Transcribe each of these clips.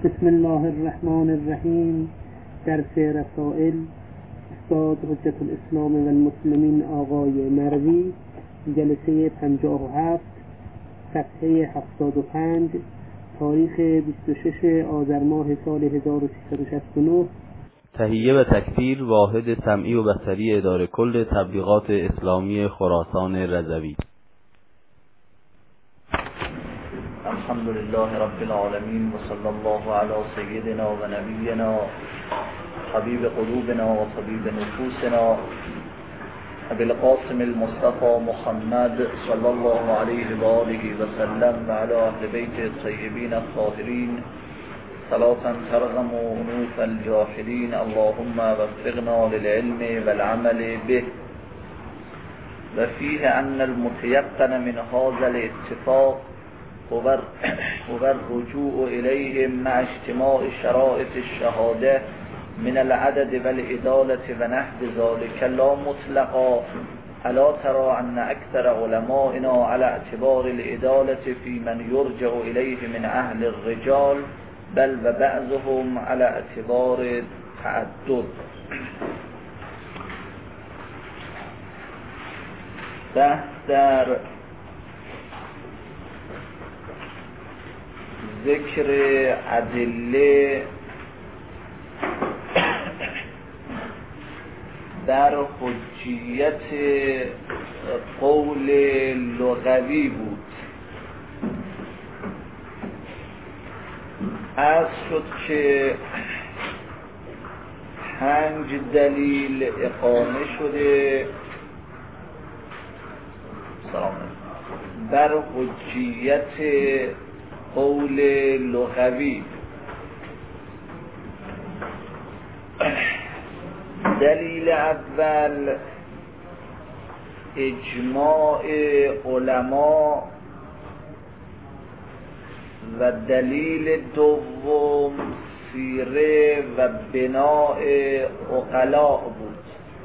بسم الله الرحمن الرحیم. درس رسائل استاد حجت الاسلام و المسلمین آقای مروی، جلسه 57، صفحه 75، تاریخ 26 آذر ماه سال 1369. تهیه و تکثیر واحد سمعی و بصری اداره کل تبلیغات اسلامی خراسان رضوی. الحمد لله رب العالمین و صلی الله علی سیدنا و نبینا حبیب قلوبنا و طبیب نفوسنا ابی القاسم المصطفى محمد صلی الله علیه و آله و سلم و علی اهل بیت الطیبین الطاهرین صلاة ترغم انوف الجاحدین. اللهم وفقنا للعلم والعمل به. وفيه أن المتيقن من هذا الاتفاق هو الرجوع إليهم مع اجتماع شرائط الشهادة من العدد والإدالة ونحو ذلك لا مطلقا. ألا ترى أن أكثر علمائنا على اعتبار الإدالة في من يرجع إليه من أهل الرجال، بل وبعضهم على اعتبار التعدد. در ذکر ادله در حجیت قول لغوی بود. عرض شد که 5 دلیل اقامه شده بر حجیت قول لغوی. دلیل اول اجماع علما و دلیل دوم سیره و بناء عقلا بود.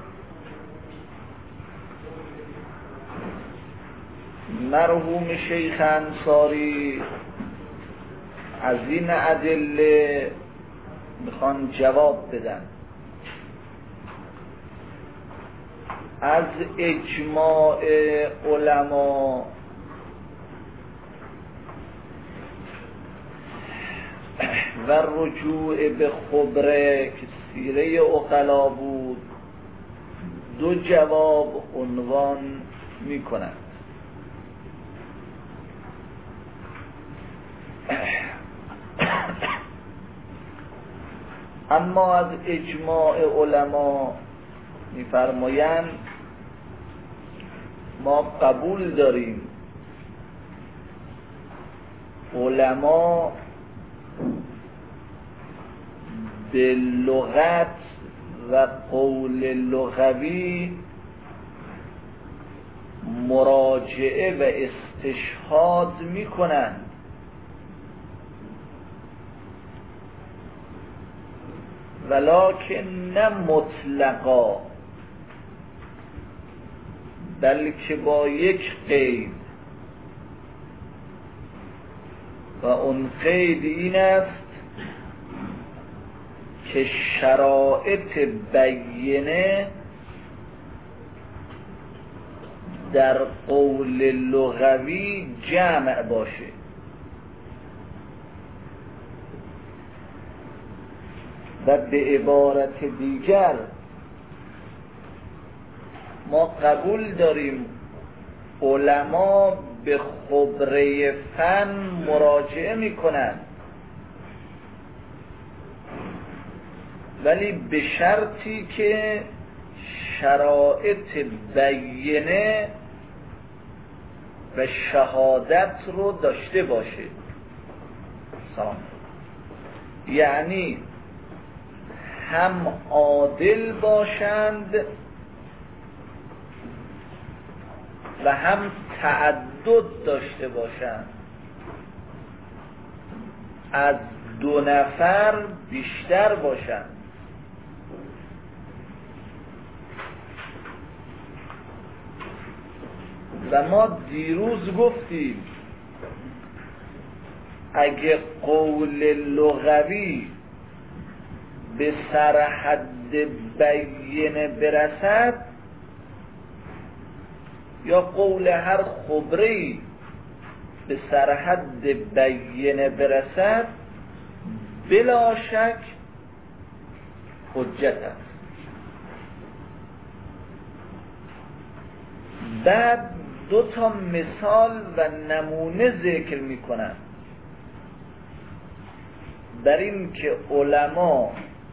مرحوم شیخ انصاری از این ادله میخوان جواب بدن. از اجماع علما و رجوع به خبره که سیره عقلا بود 2 جواب عنوان میکنند. اما از اجماع علما میفرمایند ما قبول داریم علما به لغت و قول لغوی مراجعه و استشهاد میکنند، ولکن نه مطلقا، بلکه با یک قید، و اون قید این است که شرایط بینه در قول لغوی جمع باشه. و به عبارت دیگر ما قبول داریم علما به خبره فن مراجعه میکنند، ولی به شرطی که شرایط بینه و شهادت رو داشته باشه. یعنی هم عادل باشند و هم تعدد داشته باشند، از 2 نفر بیشتر باشند. و ما دیروز گفتیم اگه قول لغوی به سرحد بینه برسد یا قول هر خبری به سرحد بینه برسد بلا شک حجت است. بعد دو تا مثال و نمونه ذکر میکنن بر این که علما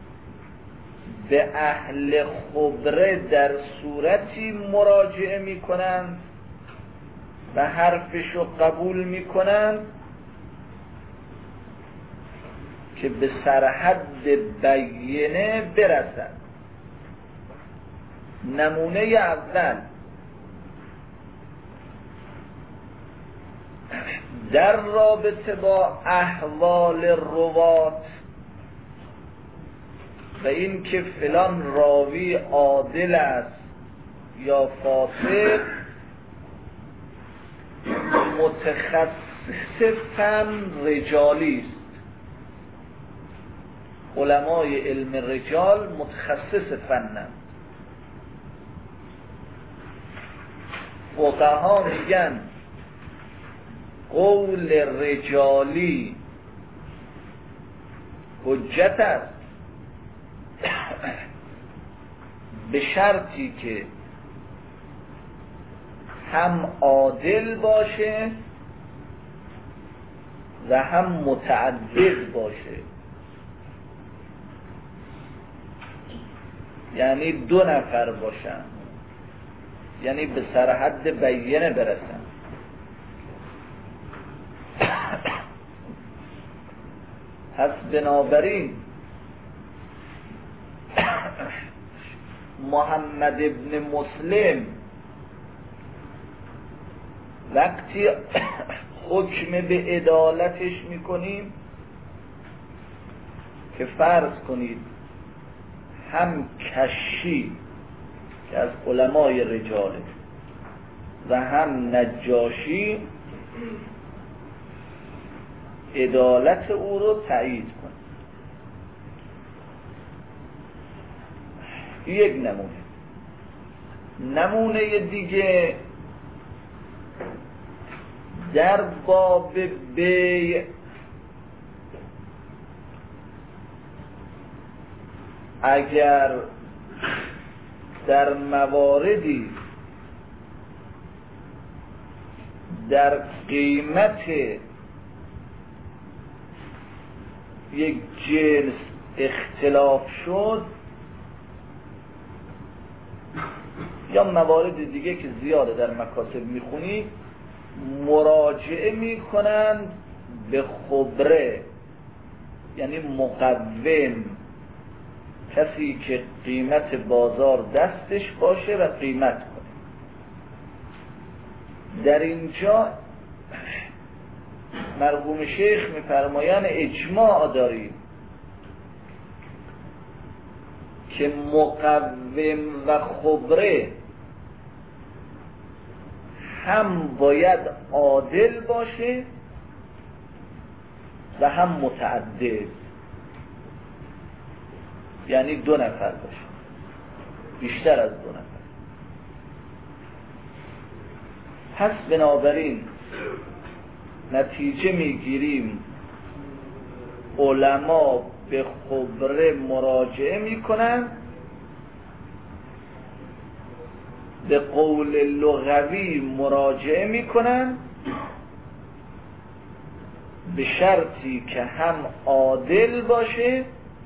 به اهل خبره در صورتی مراجعه میکنند و حرفشو قبول میکنند که به سرحد بینه برسد. نمونه اول در رابطه با احوال روات و این که فلان راوی عادل است یا فاسق، متخصص فن رجالی است. علمای علم رجال متخصص فنند. فقها میگن قول رجالی حجت است به شرطی که هم عادل باشه و هم متعدد باشه، یعنی دو نفر باشن، یعنی به سرحد بینه برسن. پس بنابراین محمد ابن مسلم وقتی حکم به عدالتش میکنیم که فرض کنید هم کشی که از علمای رجاله و هم نجاشی عدالت او رو تایید کنه. یک نمونه دیگه در باب بیع اگر در مواردی در قیمت یک جنس اختلاف شد یا موارد دیگه که زیاده در مکاتب میخونید، مراجعه میکنند به خبره، یعنی مقوم، کسی که قیمت بازار دستش باشه و قیمت کنه. در اینجا مرحوم شیخ میفرمایند اجماع داریم که مقوم و خبره هم باید عادل باشه و هم متعدد، یعنی دو نفر باشه، بیشتر از دو نفر. پس بنابراین نتیجه میگیریم علما به خبره مراجعه میکنن، به قول لغوی مراجعه میکنن به شرطی که هم عادل باشه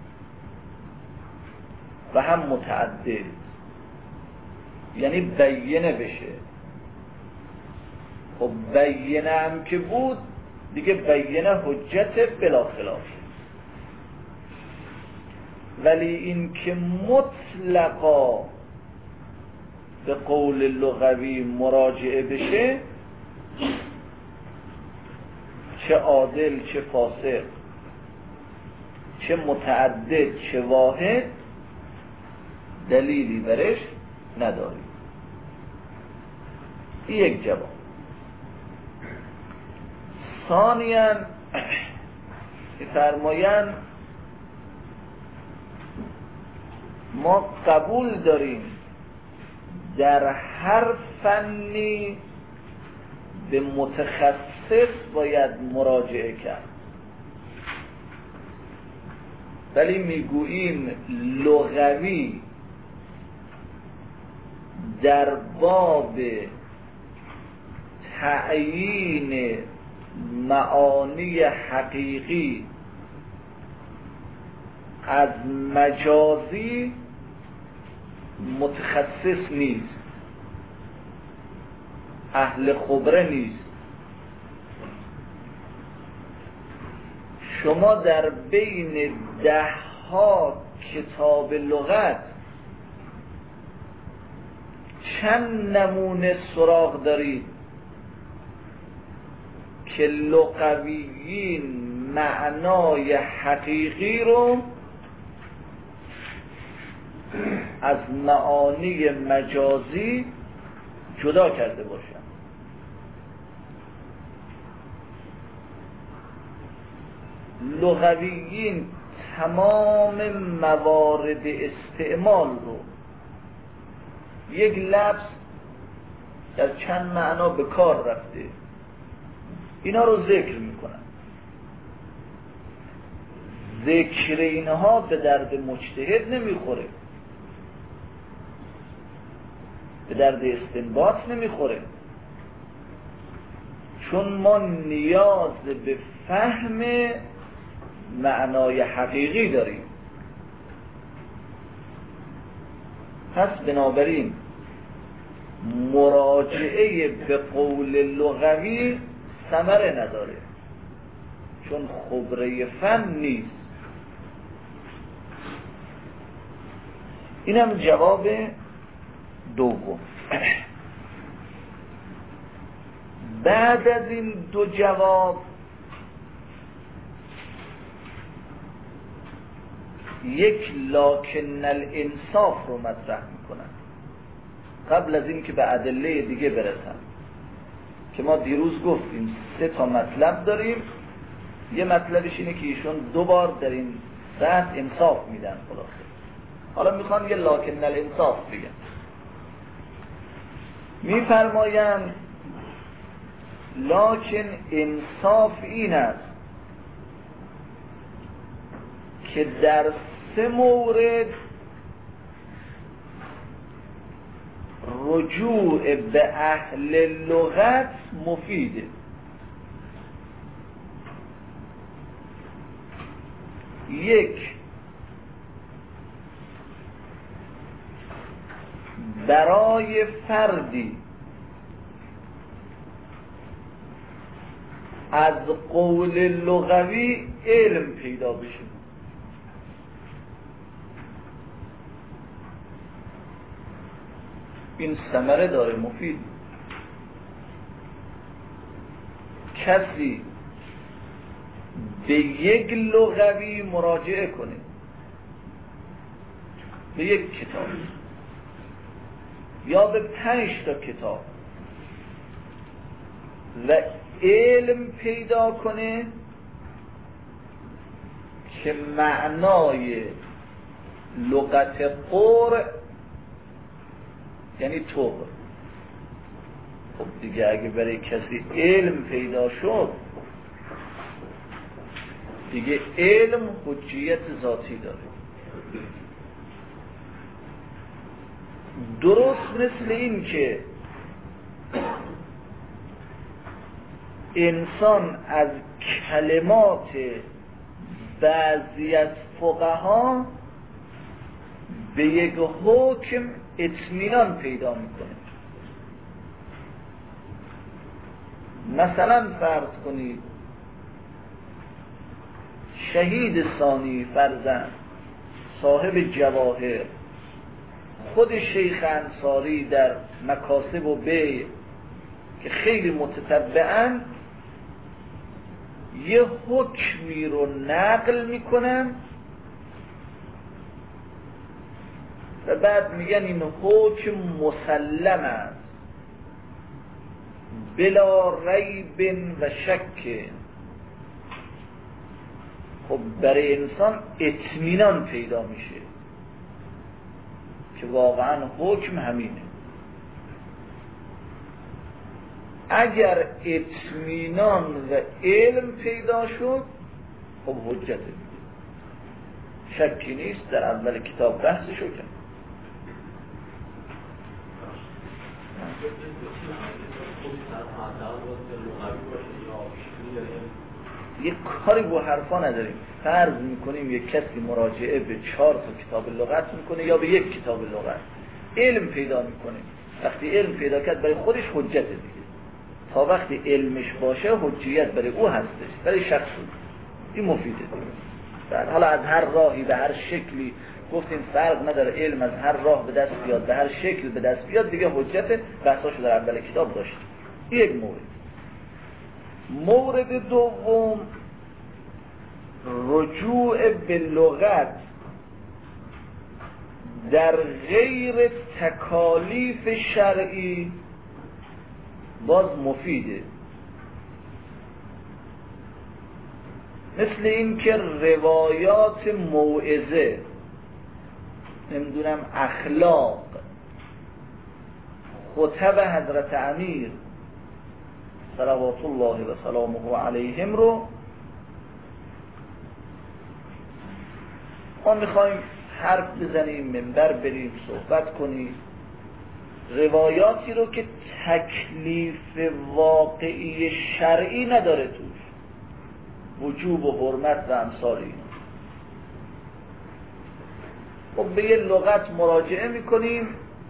و هم متعدد، یعنی بینه بشه. خب بینه هم که بود دیگه بینه حجت بلا خلاف، ولی این که مطلقا به قول لغوی مراجعه بشه، چه عادل چه فاسق، چه متعدد چه واحد، دلیلی برش نداریم. یک جواب. ثانیاً می‌فرمایند ما قبول داریم در هر فنی به متخصص باید مراجعه کرد، ولی میگوییم لغوی در باب تعیین معانی حقیقی از مجازی متخصص نیست، اهل خبره نیست. شما در بین 10 کتاب لغت چند نمونه سراغ دارید که لغویین معنای حقیقی رو از معانی مجازی جدا کرده باشن؟ لغویین تمام موارد استعمال رو یک لفظ در چند معنا به کار رفته اینا رو ذکر میکنن. ذکر اینها به درد مجتهد نمیخوره، به درد استنباط نمیخوره، چون ما نیاز به فهم معنای حقیقی داریم. پس بنابراین مراجعه به قول لغوی ثمره نداره، چون خبره فن نیست. اینم جواب دوم. بعد از این دو جواب یک لکن الانصاف رو مطرح میکنن قبل از این که به ادله دیگه برسن، که ما دیروز گفتیم 3 مطلب داریم. یه مطلبش اینه که ایشون 2 بار در این سطح انصاف میدن خلاصه. حالا میخوان یه لکن الانصاف بگن. میفرمایند لکن انصاف این است که در 3 مورد رجوع به اهل لغت مفیده. یک، برای فردی از قول لغوی علم پیدا بشه. این ثمره داره، مفید. کسی به یک لغوی مراجعه کنه، به یک کتاب یا به 5 کتاب و علم پیدا کنه که معنای لغت قرء یعنی طور. خب دیگه اگه برای کسی علم پیدا شد دیگه علم حجیت ذاتی داره. درست مثل این که انسان از کلمات بعضی از فقها به یک حکم اطمینان پیدا میکنه. مثلا فرض کنید شهید ثانی فرزند صاحب جواهر، خود شیخ انصاری در مکاسب و بیع که خیلی متتبعن یه حکمی رو نقل میکنن و بعد میگن این حکم مسلم است بلا ریب و شک. خب برای انسان اطمینان پیدا میشه که واقعا حکم همینه. اگر اطمینان و علم پیدا شد خب حجته، شکی نیست. در اول کتاب بحثشو کرد. یک کاری با حرفا نداریم. فرض میکنیم یک کسی مراجعه به 4 کتاب لغت میکنه یا به 1 کتاب لغت، علم پیدا میکنه. وقتی علم پیدا کرد برای خودش حجته دیگه. تا وقتی علمش باشه حجیت برای او هستش، برای شخص این مفیده دیگه. حالا از هر راهی به هر شکلی گفتیم فرق نداره، علم از هر راه به دست بیاد، به هر شکل به دست بیاد دیگه حجت. بحثاشو در اول کتاب داشتیم. یک مورد دوم رجوع به لغت در غیر تکالیف شرعی باز مفیده. مثل این که روایات موعظه، نمیدونم اخلاق، خطب حضرت امیر صلوات الله و سلامه علیهم رو ما میخوایم حرف بزنیم، منبر بریم، صحبت کنیم، روایاتی رو که تکلیف واقعی شرعی نداره توش، وجوب و حرمت و امثال اینا، خب به یه لغت مراجعه میکنیم،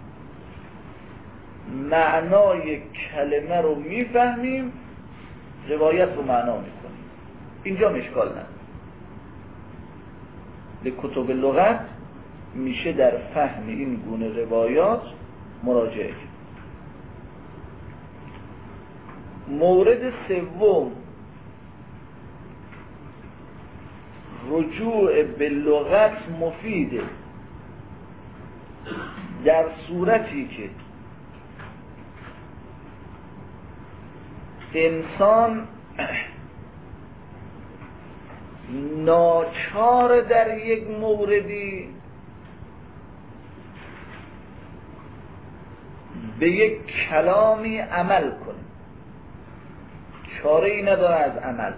معنای کلمه رو میفهمیم، روایت رو معنا میکنیم. اینجا اشکال نداره. به کتب لغت میشه در فهم این گونه روایات مراجعه کرد. مورد سوم رجوع به لغت مفیده در صورتی که انسان ناچار در یک موردی به یک کلامی عمل کنه، چاره ای نداره از عمل،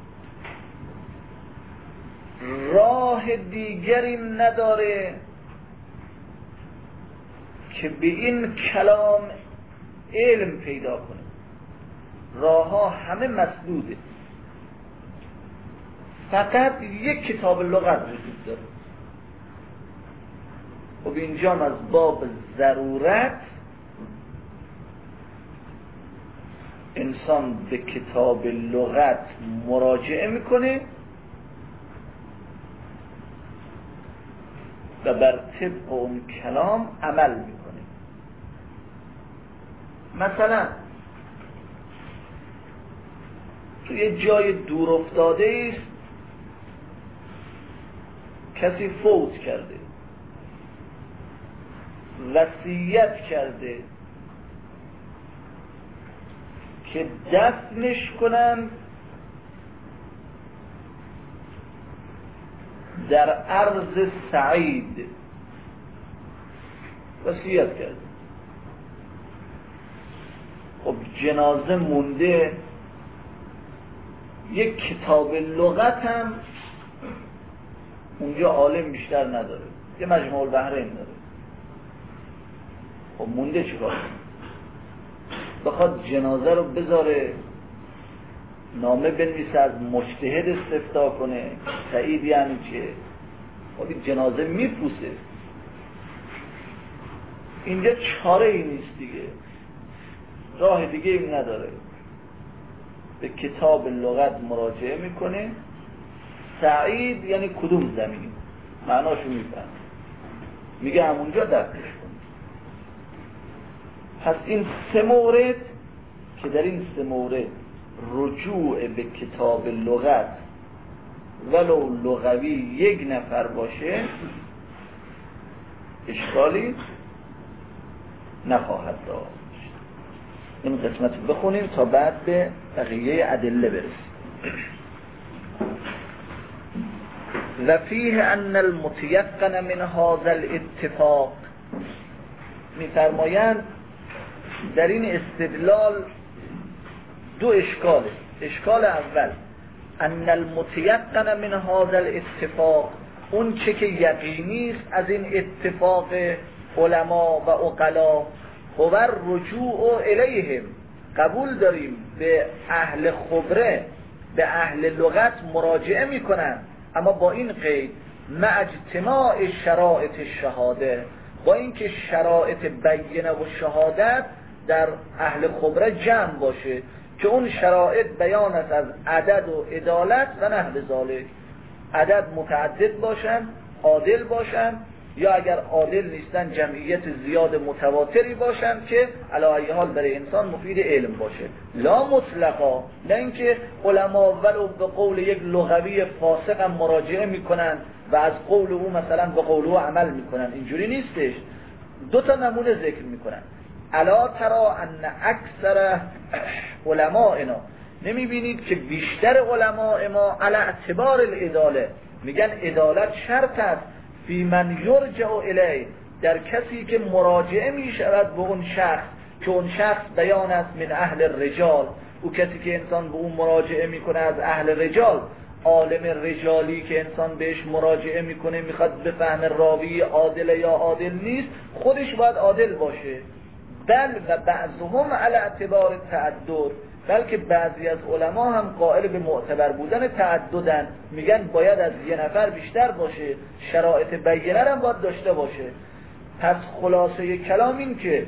راه دیگری نداره که به این کلام علم پیدا کنه، راه ها همه مسدوده، فقط یک کتاب لغت وجود داره. خب اینجا از باب ضرورت انسان به کتاب لغت مراجعه میکنه و بر طبق اون کلام عمل میکنه. مثلا توی جای دور افتاده است کسی فوت کرده، وصیت کرده که دفنش کنن در ارض سعید، وصیت کرده. خب جنازه مونده، یک کتاب لغت هم اونجا عالم بیشتر نداره، یه مجموع البحرین داره. خب مونده چیکار کنه؟ بخواد جنازه رو بذاره نامه بنویسه از مجتهد استفتاء کنه سعید یعنی چه؟ خب جنازه میپوسه. اینجا چاره ای نیست دیگه، راه دیگه این نداره، به کتاب لغت مراجعه میکنه. سعید یعنی کدوم زمین، معناشو میفهم، میگه همونجا دفنش کن. پس این 3 مورد که در این 3 مورد رجوع به کتاب لغت ولو لغوی 1 نفر باشه اشکالی نخواهد داشت. این قسمت رو بخونیم تا بعد به بقیه ادله برسیم. و فیه ان المتیقن من هذا الاتفاق، میفرمایند در این استدلال دو اشکاله. اشکال اول ان المتیقن من هذا الاتفاق، اون چه که یقینی است از این اتفاق علما و عقلا، هو رجوع الیهم، قبول داریم به اهل خبره به اهل لغت مراجعه میکنن، اما با این قید مع اجتماع شرائط الشهاده، با اینکه شرایط بینه و شهادت در اهل خبره جمع باشه که اون شرایط بیان است از عدد و عدالت و نحو ذالک. عدد متعدد باشن، عادل باشن، یا اگر عادل نیستن جمعیت زیاد متواتری باشن که علی ای حال برای انسان مفید علم باشه. لا مطلقا، نه اینکه علما ولو به قول یک لغوی فاسق هم مراجعه میکنن و از قول او مثلا به قول او عمل میکنن، اینجوری نیستش. دو تا نمونه ذکر میکنن. الا ترا ان اکثر علمائنا، نمیبینید که بیشتر علماء ما علی اعتبار العداله، میگن عدالت شرط است فی من یرجع الیه، در کسی که مراجعه میشود به اون شخص که اون شخص بیان است من اهل الرجال، او کسی که انسان به اون مراجعه میکنه از اهل رجال، عالم رجالی که انسان بهش مراجعه میکنه میخواد بفهمه راوی عادل یا عادل نیست، خودش باید عادل باشه. بل و بعضهم علی اعتبار تعدد، بلکه بعضی از علما هم قائل به معتبر بودن تعددن، میگن باید از یه نفر بیشتر باشه، شرایط بینه هم باید داشته باشه. پس خلاصه کلام این که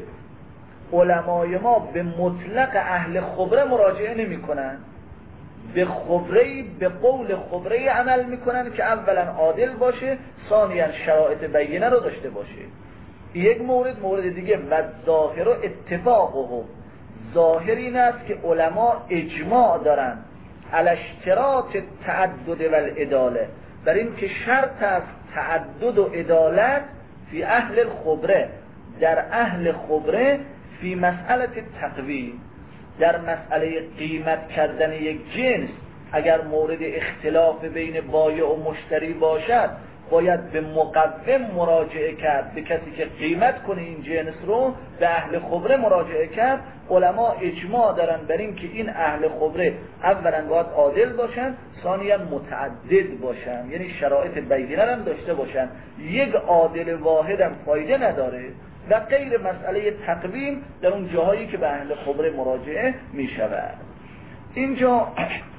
علمای ما به مطلق اهل خبره مراجعه نمی کنن، به خبره، به قول خبره عمل میکنن که اولا عادل باشه، ثانیا شرایط بینه رو داشته باشه. یک مورد دیگه و ظاهر و اتفاقه، ظاهر این است که علما اجماع دارن علی اشتراط تعدد و العداله، بر این که شرط است تعدد و عدالت فی اهل الخبره، در اهل خبره، فی مسئله تقویم، در مسئله قیمت کردن یک جنس اگر مورد اختلاف بین بایع و مشتری باشد باید به مقوم مراجعه کرد، به کسی که قیمت کنه این جنس رو به اهل خبره مراجعه کرد. علما اجماع دارن بر این که این اهل خبره اولا باید عادل باشن، ثانیا متعدد باشن، یعنی شرایط بینه هم داشته باشن. یک عادل واحد هم فایده نداره و غیر مسئله تقویم در اون جاهایی که به اهل خبره مراجعه می شود. اینجا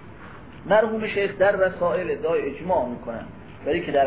مرحوم شیخ در رسائل ادعای اجماع میکنن برای که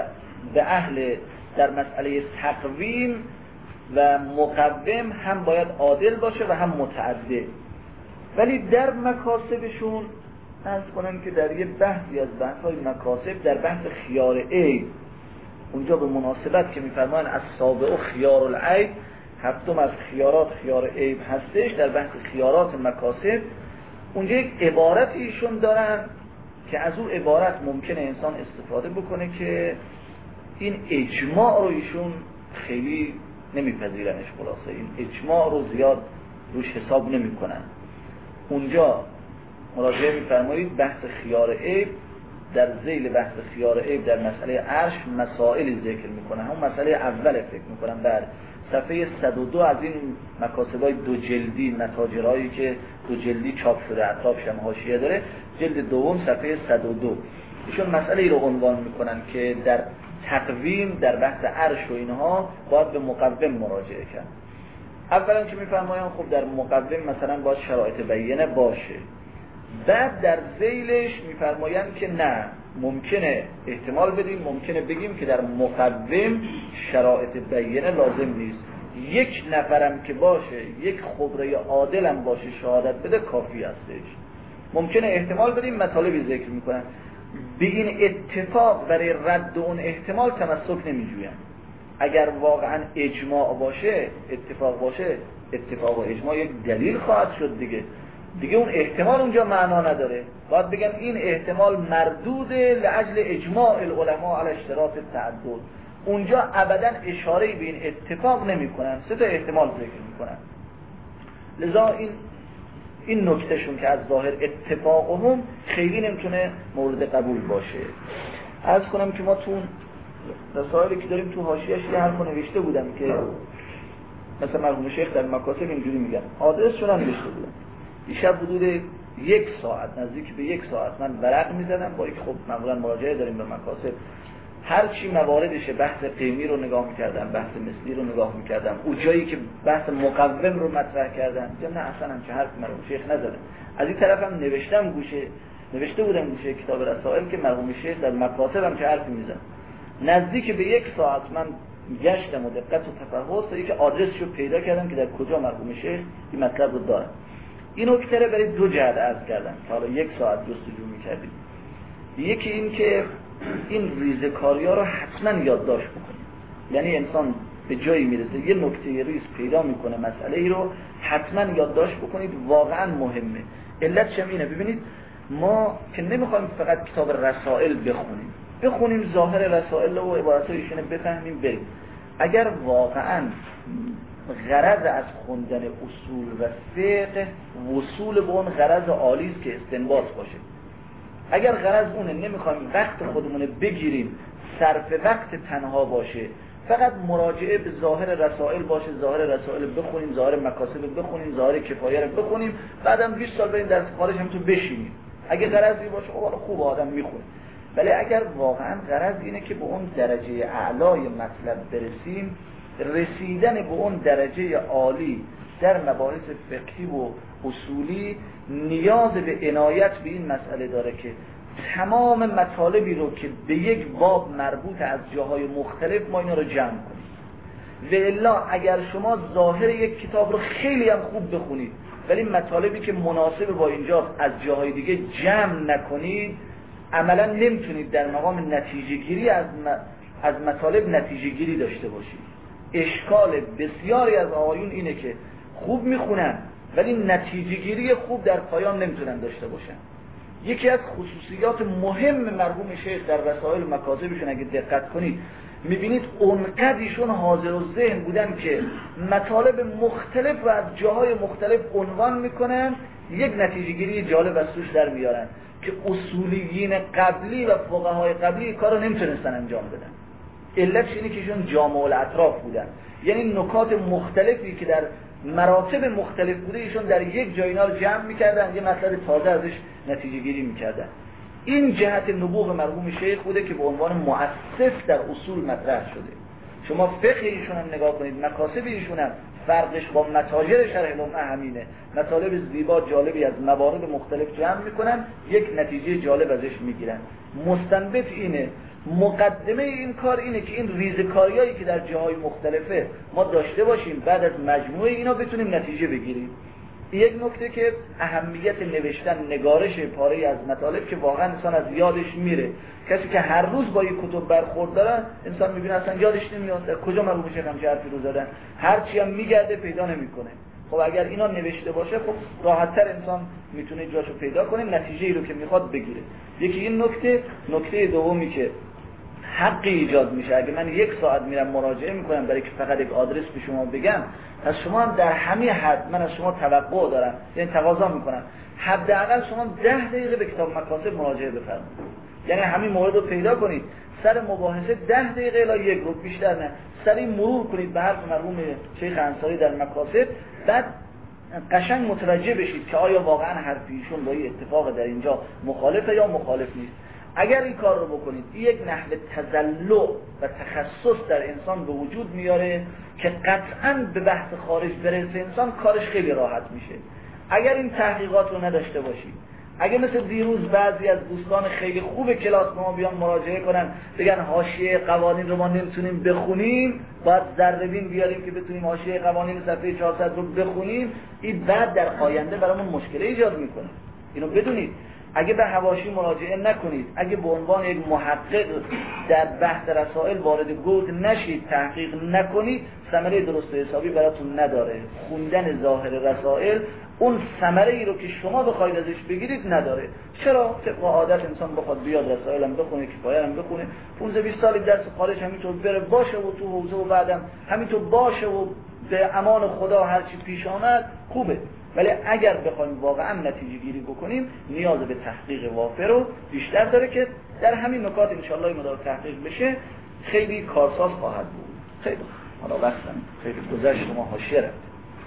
در مسئله تقویم و مقوم هم باید عادل باشه و هم متعدد، ولی در مکاسبشون عرض کنم که در یه بحثی از بحث‌های مکاسب، در بحث خیار عیب، اونجا به مناسبت که میفرمان از سابع و خیار العیب، هفتم از خیارات خیار عیب هستش، در بحث خیارات مکاسب اونجا یک عبارتی ایشون دارن که از اون عبارت ممکنه انسان استفاده بکنه که این اجماع رو ایشون خیلی نمیپذیرنش، خلاصه این اجماع رو زیاد روش حساب نمی کنن. اونجا مراجعه میفرمایید بحث خیار عیب، در ذیل بحث خیار عیب در مسئله عرش مسائلی ذکر میکنن، همون مسئله اول فکر میکنن. در صفحه 102 از این مکاسبای دو جلدی، متاجرهایی که دو جلدی چاپ شده اطرافش هم حاشیه داره، جلد دوم صفحه 102 ایشون مسئله ای رو عنوان میکنن که در تقویم در بحث عرش و اینها باید به مقوم مراجعه کرد. اولا که میفرمایم خب در مقوم مثلا باید شرایط بینه باشه، بعد در ذیلش میفرمایم که نه، ممکنه احتمال بدیم، ممکنه بگیم که در مقوم شرایط بینه لازم نیست، یک نفرم که باشه، یک خبره عادلم باشه شهادت بده کافی هستش. ممکنه احتمال بدیم، مطالبی ذکر میکنن. به این اتفاق برای رد اون احتمال تمسک نمیجوین. اگر واقعا اجماع باشه، اتفاق باشه، اتفاق و اجماع یک دلیل خواهد شد دیگه اون احتمال اونجا معنا نداره. باید بگن این احتمال مردوده لاجل اجماع العلماء علی اشتراط التعدد. اونجا ابدا اشاره به این اتفاق نمیکنن، سه تا احتمال ذکر میکنن. لذا این نکتهشون که از ظاهر اتفاقهم خیلی نمیتونه مورد قبول باشه. عرض کنم که ما تو رسائلی که داریم تو حاشیه‌اش یه حرف نوشته بودم که مثلا مرحوم شیخ در مکاسب اینجوری میگن، آدرسشون هم نوشته بودم. دیشب حدود 1 ساعت، نزدیک به 1 ساعت من ورق میزدم، با اینکه خب معمولا مراجعه داریم به مکاسب، هر چی مواردشه بحث قیمی رو نگاه میکردم، بحث مثلی رو نگاه میکردم، اون جایی که بحث مقوم رو مطرح کردن یا نه اصلا همچه حرف مرحوم شیخ نزدم. از این طرف هم نوشته بودم گوشه کتاب رسائل که مرحوم شیخ در مکاسب هم چه حرفی میزن. نزدیک به 1 ساعت من گشتم و دقت و تفحص تا اینکه آدرسشو پیدا کردم که در کجا مرحوم شیخ این مطلب رو داره. این نکته رو برای 2 جهت عرض کردم که حالا 1 ساعت جستجو می‌کردیم. یکی این که این ریزکاری‌ها رو حتما یادداشت بکنید. یعنی انسان به جایی میرسه یه نکته ریز پیدا میکنه، مسئله ای رو حتما یادداشت بکنید، واقعا مهمه. علتش اینه، ببینید ما که نمیخوایم فقط کتاب رسائل بخونیم ظاهر رسائل و عباراتش رو بفهمیم بریم. اگر واقعا غرض از خوندن اصول و فقه وصول به اون غرض عالی است که استنباط باشه، اگر غرض اونه نمیخوایم وقت خودمون بگیریم، صرف وقت تنها باشه، فقط مراجعه به ظاهر رسائل باشه، ظاهر رسائل بخونیم، ظاهر مکاسب بخونیم، ظاهر کفایه رو بخونیم، بعدم 20 سال بریم درس خارج هم تو بشینیم، اگه غرضی باشه خب خوب آدم میخونه. ولی اگر واقعا غرض اینه که به اون درجه اعلای مطلب برسیم، رسیدن به اون درجه عالی در مباحث فقهی و اصولی نیاز به عنایت به این مسئله داره که تمام مطالبی رو که به یک باب مربوط از جاهای مختلف ما اینا رو جمع کنیم. و الا اگر شما ظاهر یک کتاب رو خیلی هم خوب بخونید ولی مطالبی که مناسب با اینجا از جاهای دیگه جمع نکنید، عملا نمیتونید در مقام نتیجه گیری از مطالب نتیجه گیری داشته باشید. اشکال بسیاری از آقایون اینه که خوب میخونن ولی نتیجه گیری خوب در پایان نمیتونن داشته باشن. یکی از خصوصیات مهم مرحوم شیخ در رسائل و مکاسبشون اگه دقت کنید میبینید اونقدر ایشون حاضر و ذهن بودن که مطالب مختلف رو از جاهای مختلف عنوان میکنن، یک نتیجه گیری جالب از توش در میارن که اصولیین قبلی و فقهای قبلی کارو نمیتونستن انجام بدن. علتش اینه که ایشون جامع الاطراف بودن، یعنی نکات مختلفی که در مراتب مختلف بوده ایشون در یک جای اینا رو جمع میکردن، یه مطلب تازه ازش نتیجه گیری میکردن. این جهت نبوغ مرحوم شیخ بوده که به عنوان مؤسس در اصول مطرح شده. شما فقه ایشون هم نگاه کنید، مکاسب ایشون هم فرقش با متاجر شرح الامه همینه، مطالب زیبا جالبی از موارد مختلف جمع میکنن، یک نتیجه جالب ازش میگیرن. مستنبط اینه، مقدمه این کار اینه که این ریزکاریایی که در جاهای مختلفه ما داشته باشیم، بعد از مجموعه اینا بتونیم نتیجه بگیریم. یک نکته که اهمیت نوشتن نگارش پاره از مطالب که واقعا انسان از یادش میره. کسی که هر روز با یک کتب برخورد داره انسان میبینه اصلا یادش نمیاد در کجا مرحوم شیخ هم چه حرفی رو زدن، هر چی هم میگرده پیدا نمیکنه. خب اگر اینا نوشته باشه خب راحت‌تر انسان میتونه جاشو پیدا کنه، نتیجه ای رو که میخواد بگیره. یکی این نکته دومی که حقی ایجاد میشه، اگه من 1 ساعت میرم مراجعه میکنم برای که فقط یک آدرس به شما بگم، پس شما هم در همین حد من از شما توقع دارم، یعنی تقاضا میکنم حداقل شما 10 دقیقه به کتاب مکاسب مراجعه بفرمایید. یعنی همین مورد رو پیدا کنید، سر مباحثه 10 دقیقه الی 1 رو بیشتر نه، سری مرور کنید به حرف مرحوم شیخ انصاری در مکاسب، بعد قشنگ متوجه بشید که آیا واقعا حرف ایشون با این اتفاق در اینجا مخالفه یا مخالف نیست. اگر این کار رو بکنید، یک نحو تزلع و تخصص در انسان به وجود میاره که قطعاً به بحث خارج برسه انسان کارش خیلی راحت میشه. اگر این تحقیقات رو نداشته باشید، اگه مثل دیروز بعضی از دوستان خیلی خوب کلاس ما بیان مراجعه کنن بگن حاشیه قوانین رو ما نمیتونیم بخونیم، باید ذره‌بین بیاریم که بتونیم حاشیه قوانین صفحه 400 رو بخونیم، این بعد در آینده برامون مشکل ایجاد میکنه. اینو بدونید. اگه به حواشی مراجعه نکنید، اگه به عنوان یک محقق در بحث رسائل وارد گود نشید، تحقیق نکنید، ثمره درست حسابی براتون نداره. خوندن ظاهر رسائل اون ثمره ای رو که شما بخواید ازش بگیرید نداره. چرا؟ طبق عادت انسان بخواد بیاد رسائل هم بخونه، کفایه هم بخونه، 15-20 سال درس خارج همینطور بره باشه و تو حوزه و بعدم همینطور باشه و به امان خدا هر چی پیش آمد خوبه، ولی اگر بخوایم واقعا نتیجه گیری بکنیم نیاز به تحقیق وافر رو بیشتر داره که در همین نکات انشالله این مدار تحقیق بشه خیلی کارساز خواهد بود. خیلی حالا وقتم خیلی گذشت، شما حاشیه رفت.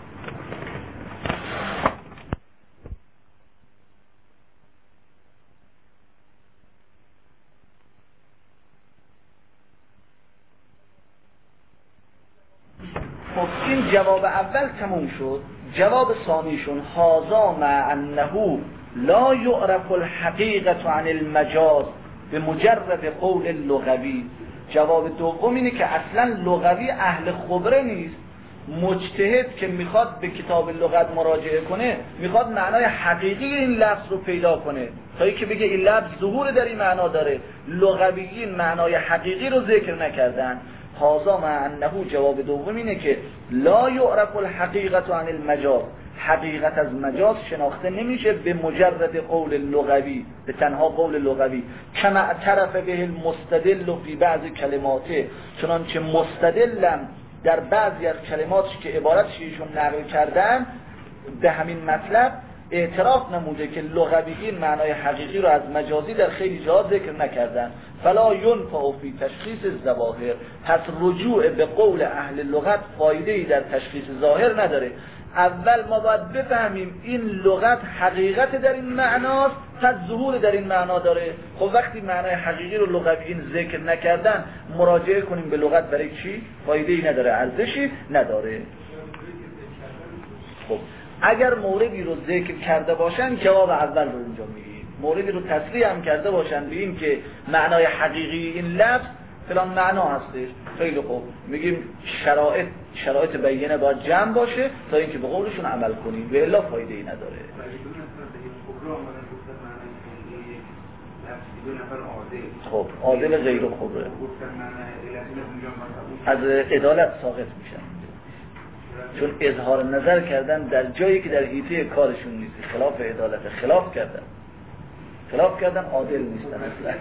خب این جواب اول تموم شد. جواب ثانیشون هذا مع انه لا يعرف الحقیقة عن المجاز به مجرد قول لغوی. جواب دوم اینه که اصلا لغوی اهل خبره نیست، مجتهد که میخواد به کتاب لغت مراجعه کنه میخواد معنای حقیقی این لفظ رو پیدا کنه تا اینکه بگه این لفظ ظهور در این معنا داره. لغویین معنای حقیقی رو ذکر نکردن. هذا مع انه جواب دوم اینه که لا یعرف الحقیقة عن المجاز، حقیقت از مجاز شناخته نمیشه به مجرد قول لغوی، به تنها قول لغوی. کما اعترف به المستدل فی بعض کلماته، چنانچه مستدلم در بعضی از کلماتی که عبارتش ایشون نقل کردن به همین مطلب اعتراف نموده که لغویین معنای حقیقی رو از مجازی در خیلی جا ذکر نکردن. فلا ينفع فی تشخیص الظواهر، پس رجوع به قول اهل لغت فایده‌ای در تشخیص ظاهر نداره. اول ما باید بفهمیم این لغت حقیقت در این معناست، پس ظهور در این معنا داره. خب وقتی معنای حقیقی رو لغویین ذکر نکردن مراجعه کنیم به لغت برای چی؟ فایده‌ای نداره، ارزشی نداره. خب اگر موردی رو ذکر کرده باشن جواب اول رو اینجا میگیم، موردی رو تصریح هم کرده باشن به این که معنای حقیقی این لفظ فلان معنا هستش، خیلی خوب میگیم شرایط بیانه باید جمع باشه تا اینکه به قولشون عمل کنیم، و الا فایده ای نداره. خب عادل غیر خبره از عدالت ساقط میشن، چون اظهار نظر کردن در جایی که در حیطه کارشون نیست، خلاف عدالت، خلاف کردن عادل نیستن اصلا.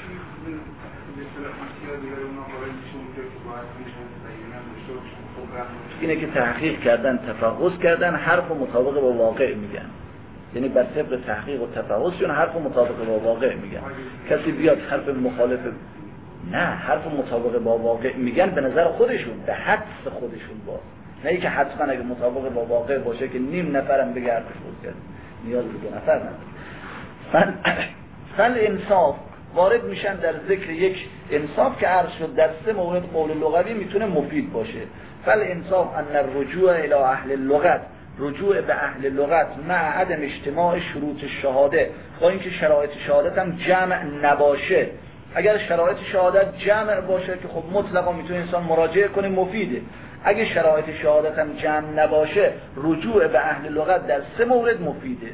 اینه که تحقیق کردن، تفحص کردن، حرف مطابق با واقع میگن، یعنی بر طبق تحقیق و تفحصشون حرف مطابق با واقع میگن. کسی بیاد حرف مخالف، نه، حرف مطابق با واقع میگن به نظر خودشون، به حدس خودشون باز، نه ای که حتما اگه مطابق با واقع باشه که نیم نفرم بگه حرفش بود کرد، نیاز به 2 نفر نداره. فل انصاف وارد میشن در ذکر یک انصاف که عرض شد در 3 مورد قول لغوی میتونه مفید باشه. فل انصاف ان الرجوع الى اهل اللغت، رجوع به اهل لغت مع عدم اجتماع شروط شهاده، با اینکه شرایط شهادت هم جمع نباشه. اگر شرایط شهادت جمع باشه که خب مطلقا میتونه انسان مراجعه کنه، مفیده. اگه شرایط شهادت هم جمع نباشه رجوع به اهل لغت در 3 مورد مفیده.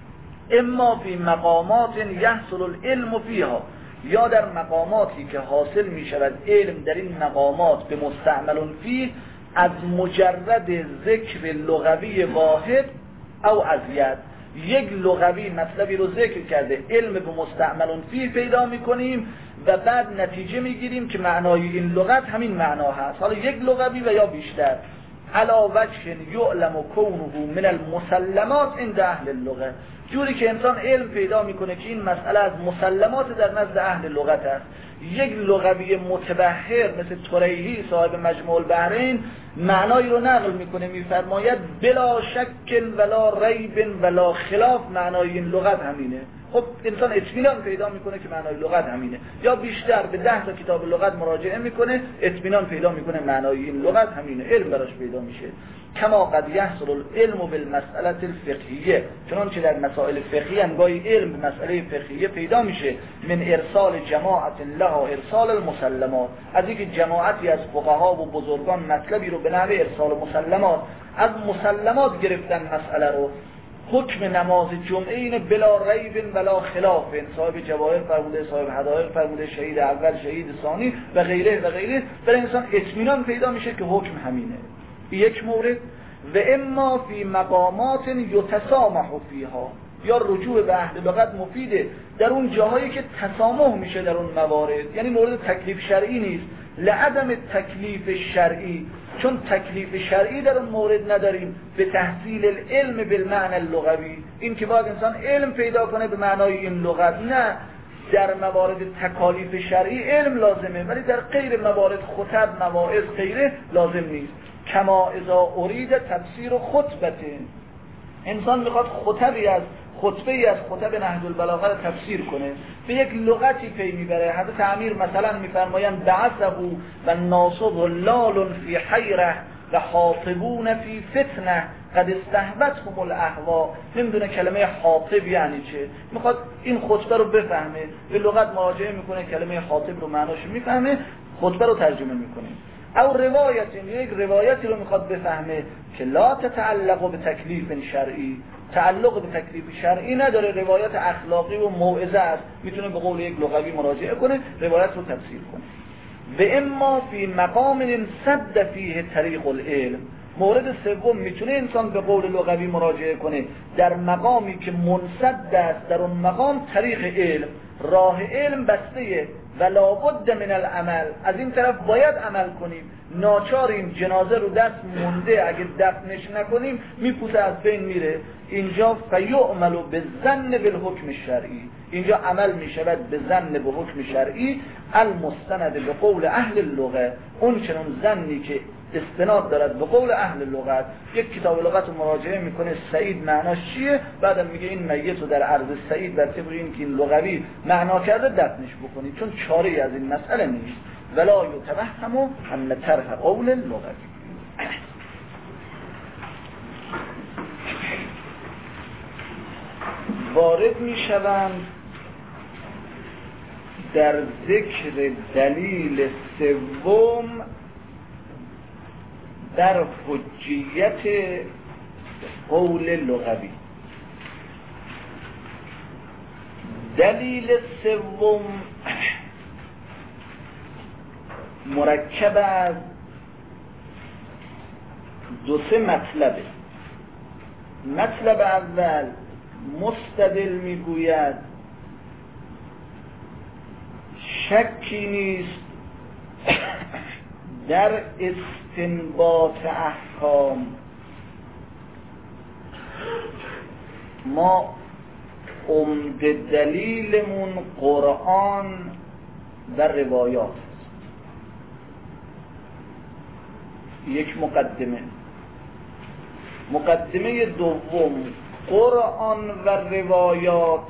اما فی مقامات یحصل العلم فیها، یا در مقاماتی که حاصل می شود علم در این مقامات به مستعمل فیه از مجرد ذکر لغوی واحد او ازید. یک لغوی مطلبی رو ذکر کرده، علم به مستعمل فیه پیدا می کنیم و بعد نتیجه می گیریم که معنای این لغت همین معنا هست، حالا یک لغوی و یا بیشتر. علا وجه یعلم کونه من المسلمات عند اهل اللغه، جوری که انسان علم پیدا میکنه که این مسئله از مسلمات در نزد اهل لغت است. یک لغوی متبحر مثل طریحی صاحب مجموع البحرین معنایی رو نقل میکنه، میفرماید بلا شک ولا ریب ولا خلاف معنای این لغت همینه. خب انسان اطمینان پیدا میکنه که معنای لغت همینه، یا بیشتر به 10 تا کتاب لغت مراجعه میکنه، اطمینان پیدا میکنه معنای این لغت همینه، علم براش پیدا میشه. کما قد یحصل العلم بالمسئله الفقهیه، چنانچه در مسائل فقهی انگاهی علم به مسئله فقهیه پیدا میشه. من ارسال جماعت لها ارسال المسلمات، از اینکه جماعتی از فقها و بزرگان مطلبی رو به نحو ارسال مسلمات، از مسلمات گرفتن مسئله رو. حکم نماز جمعه اینه بلا ریب ولا خلاف، صاحب جواهر فرموده، صاحب حدائق فرموده، شهید اول، شهید ثانی و غیره و غیره، برای انسان اطمینان پیدا میشه که حکم همینه. یک مورد. و اما فی مقامات یتسامح فیها، یا رجوع به اهل لغت مفیده در اون جاهایی که تسامح میشه در اون موارد، یعنی مورد تکلیف شرعی نیست، لعدم تکلیف شرعی، چون تکلیف شرعی در اون مورد نداریم، به تحصیل العلم بالمعنی اللغوی، این که باید انسان علم پیدا کنه به معنای این لغت، نه در موارد تکالیف شرعی علم لازمه ولی در غیر موارد خطب، مواعظ، غیره لازم نیست. کما اذا ارید تفسیر خطبته، انسان میخواد خطبه ای از خطب نهج البلاغه رو تفسیر کنه، به یک لغتی پی میبره. حضرت امیر مثلا میفرمایند بعثه و ناصب لال فی حیره و حاطبون فی فتنه قد استهوتهم الاهوا. نمیدونه کلمه حاطب یعنی چه، میخواد این خطبه رو بفهمه، به لغت مراجعه میکنه، کلمه حاطب رو معناش میفهمه، خطبه رو ترجمه میکنه. او یک روایتی رو میخواد بفهمه که لا تتعلق به تکلیف شرعی، تعلق به تکلیف شرعی نداره، روایت اخلاقی و موعظه است، میتونه به قول یک لغوی مراجعه کنه، روایت رو تفسیر کنه. و اما فی مقام صد فیه طریق العلم، مورد سوم میتونه انسان به قول لغوی مراجعه کنه در مقامی که منصد است، در اون مقام طریق علم، راه علم بسته و لابد من العمل، از این طرف باید عمل کنیم، ناچاریم، جنازه رو دست مونده، اگه دفنش نکنیم میپوسه از بین میره. اینجا فیعمل بالظن بالحکم شرعی، اینجا عمل میشود به ظن به حکم شرعی المستند به قول اهل اللغه، اون چنون ظنی که استناد دارد به قول اهل لغت. یک کتاب لغت رو مراجعه میکنه، سعید معناش چیه، بعدم میگه این میت رو در عرض سعید بر طبق این که این لغوی معنا کرده دفنش بکنید، چون چاره از این مسئله نیست. ولا یتوهم ان طرح قول لغوی. وارد میشوند در ذکر دلیل سوم در حجیت قول لغوی. دلیل سوم مرکب از دو سه مطلبه. مطلب اول مستدل میگوید شکی نیست در استنباط احکام ما عمده دلیلمون قرآن و روایات. یک مقدمه دوم، قرآن و روایات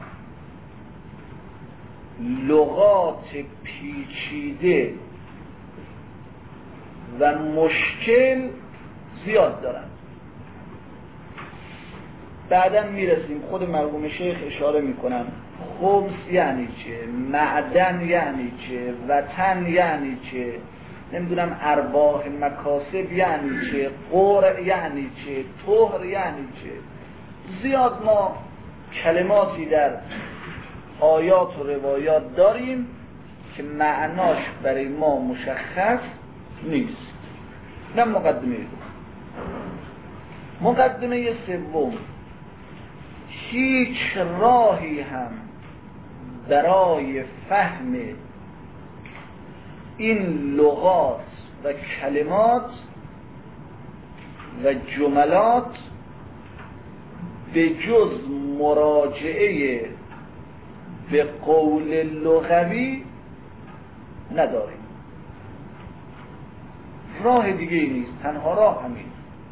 لغات پیچیده و مشکل زیاد دارند. بعدا میرسیم، خود مرحوم شیخ اشاره میکنن خمس یعنی چه، معدن یعنی چه، وطن یعنی چه، نمیدونم ارباح مکاسب یعنی چه، قرع یعنی چه، طهر یعنی چه. زیاد ما کلماتی در آیات و روایات داریم که معناش برای ما مشخص نیست. نه مقدمه دو. مقدمه سوم، هیچ راهی هم برای فهم این لغات و کلمات و جملات به جز مراجعه به قول لغوی نداریم. راه دیگه ای نیست، تنها راه همین.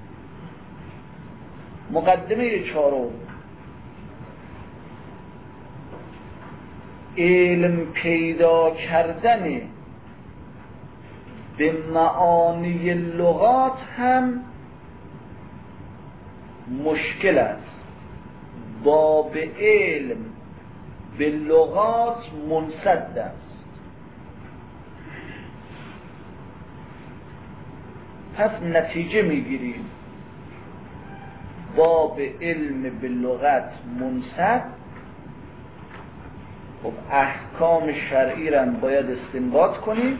مقدمه چهارم، علم پیدا کردن به معانی لغات هم مشکل است. باب علم به لغات منسد است. پس نتیجه میگیریم باب علم به لغت منسد، خب احکام شرعی را باید استنباط کنیم.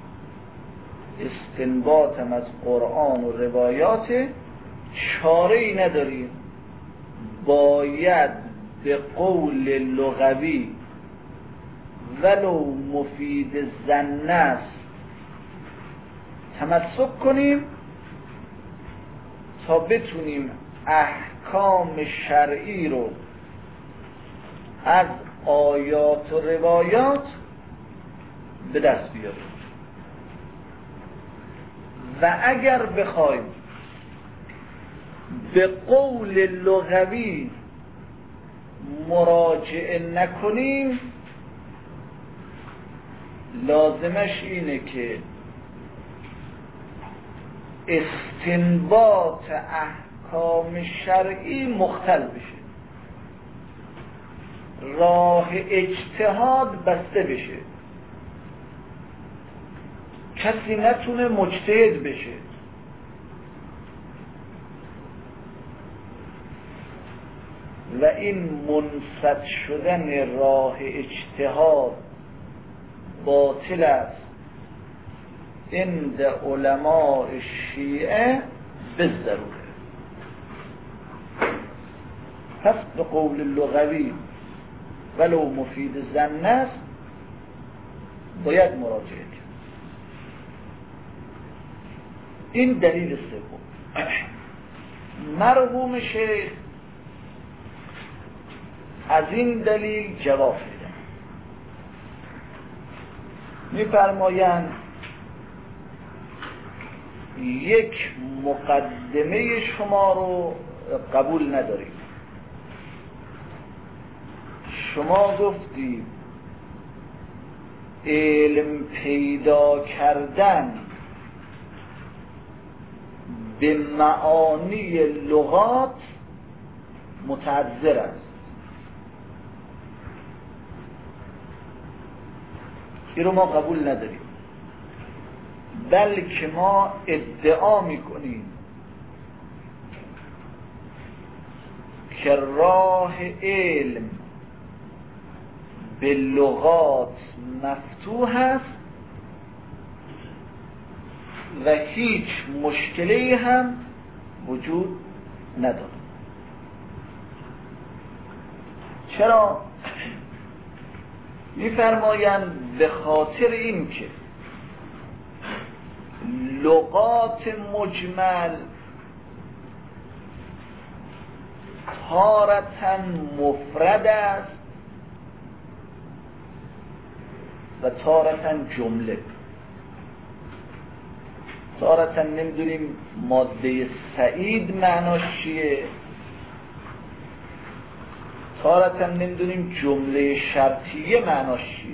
استنباط هم از قرآن و روایات، چاره‌ای نداریم، باید به قول لغوی ولو مفید ظن است تمسک کنیم تا بتونیم احکام شرعی رو از آیات و روایات به دست بیاریم. و اگر بخوایم به قول لغوی مراجعه نکنیم، لازمش اینه که استنباط احکام شرعی مختل بشه، راه اجتهاد بسته بشه، کسی نتونه مجتهد بشه. و این منسد شدن راه اجتهاد باطل است عند علماء شیعه بالضروره. پس به قول لغوی ولو مفید ظن است باید مراجعه کرد. این دلیل سوم. مرحوم شیخ از این دلیل جواب میدن، میفرمایند یک مقدمه شما رو قبول نداریم. شما گفتید علم پیدا کردن به معانی لغات متعذر است. این رو ما قبول نداریم، بلکه ما ادعا میکنیم که راه علم به لغات مفتوح است و هیچ مشکلی هم وجود نداره. چرا؟ میفرمایند به خاطر این که لغات مجمل تارةً مفرد است و تارةً جمله. تارةً نمیدونیم ماده سعید معناش چیه، تارةً نمیدونیم جمله شرطیه معناش چیه.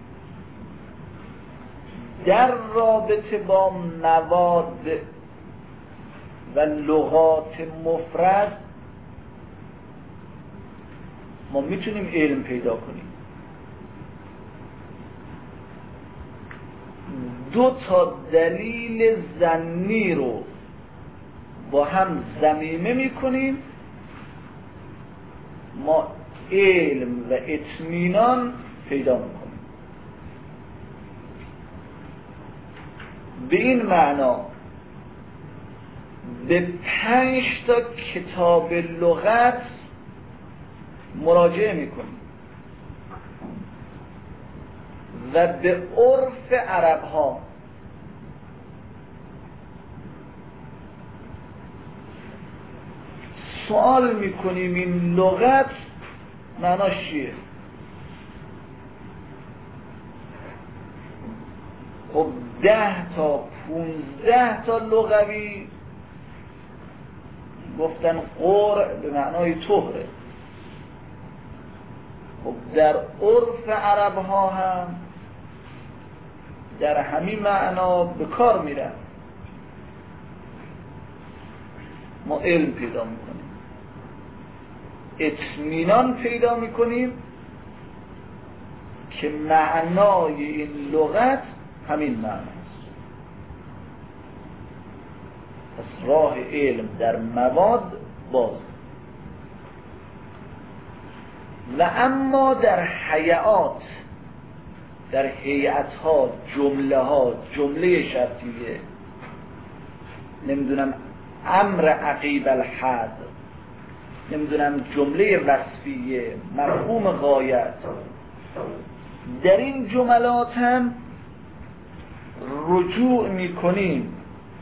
در رابطه با مواد و لغات مفرد ما میتونیم علم پیدا کنیم. دو تا دلیل ظنی رو با هم ضمیمه میکنیم، ما علم و اطمینان پیدا میکنیم. به این معنا به 5 تا کتاب لغت مراجعه میکنیم و به عرف عرب ها سوال میکنیم این لغت معناش چیه. خب 10 تا 15 تا لغوی گفتن قرع به معنای طهره. خب در عرف عرب ها هم در همین معنا به کار میرن. ما علم پیدا میکنیم، اطمینان پیدا میکنیم که معنای این لغت همین معناست. پس راه علم در مواد باز. و اما در هیئات، در هیئت ها، جمله ها، جمله شرطیه، نمیدونم امر عقیب الحد، نمیدونم جمله وصفیه، مفهوم غایت، در این جملات هم رجوع میکنیم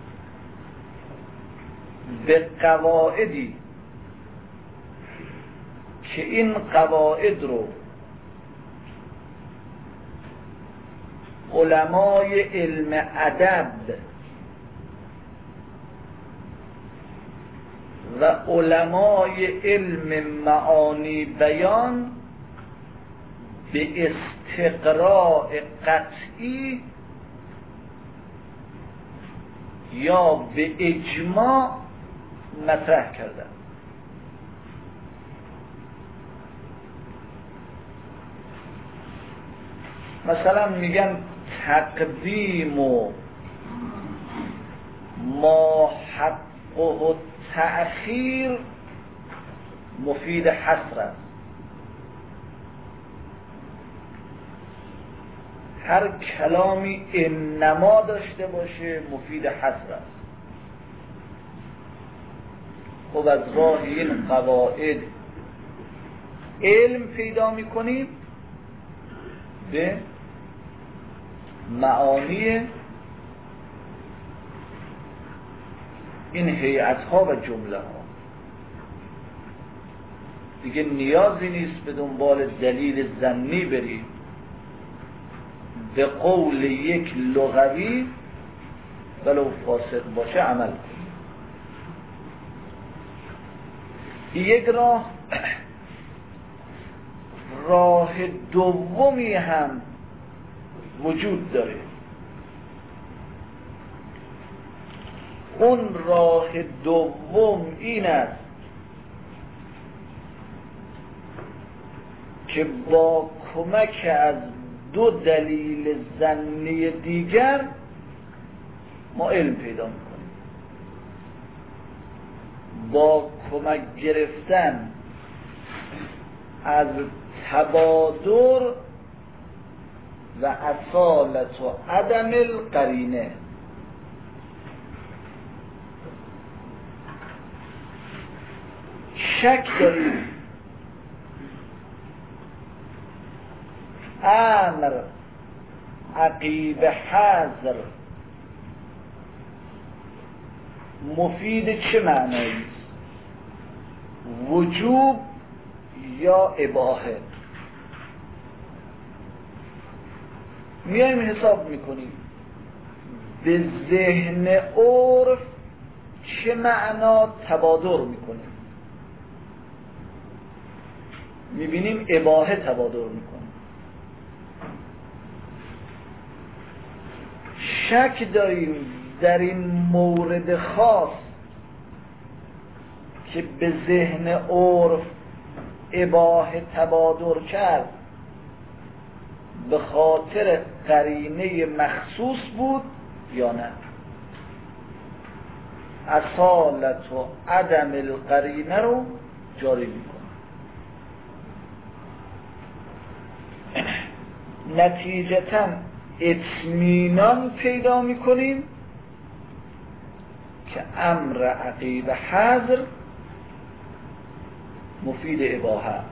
به قواعدی که این قواعد رو علمای علم ادب و علمای علم معانی بیان به استقراء قطعی یا به اجماع مطرح کردن. مثلا میگن تقدیم و ما حقه تأخیر مفید حصر است. هر کلامی انما داشته باشه مفید حصر است. خب از راه این قواعد علم پیدا میکنیم به معانی این هیئت ها و جمله ها. دیگه نیازی نیست به دنبال دلیل ظنی بریم، به قول یک لغوی ولو فاسق باشه عمل کنیم. یک راه دومی هم وجود داره. اون راه دوم این است که با کمک از دو دلیل ظنی دیگر ما علم پیدا میکنیم. با کمک گرفتن از تبادر و اصالت و عدم القرینه. شک داریم امر عقیب حذر مفید چه معنایی است؟ وجوب یا اباحه؟ میایم حساب میکنیم به ذهن عرف چه معنا تبادر میکنه. میبینیم اباحه تبادر میکنه. شک داریم در این مورد خاص که به ذهن عرف اباحه تبادر کرد به خاطر قرینه مخصوص بود یا نه. اصالت و عدم القرینه رو جاری میکنه. نتیجتاً اطمینان پیدا میکنیم که امر عقیب حذر مفید اباحه است.